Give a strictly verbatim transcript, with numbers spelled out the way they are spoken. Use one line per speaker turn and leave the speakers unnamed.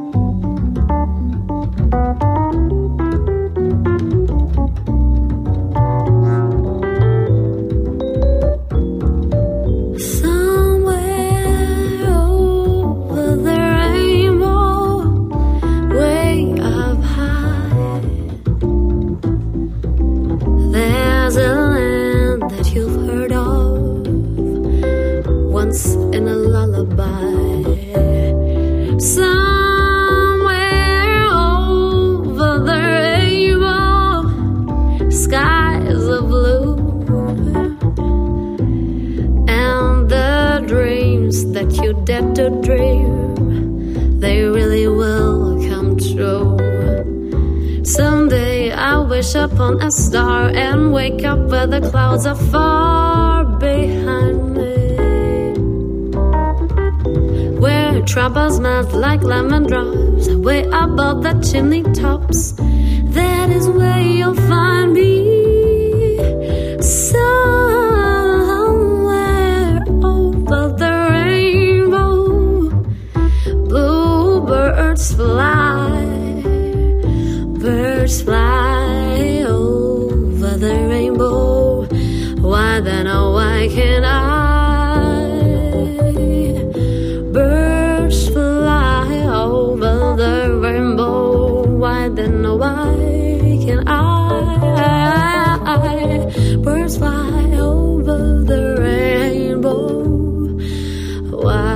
Upon a star and wake up where the clouds are far behind me, where troubles melt like lemon drops way above the chimney tops. That is where you'll find me, somewhere over the rainbow. Bluebirds fly, birds fly the rainbow. Why then, oh why can't I? Birds fly over the rainbow. Why then, oh why can't I? Birds fly over the rainbow. Why?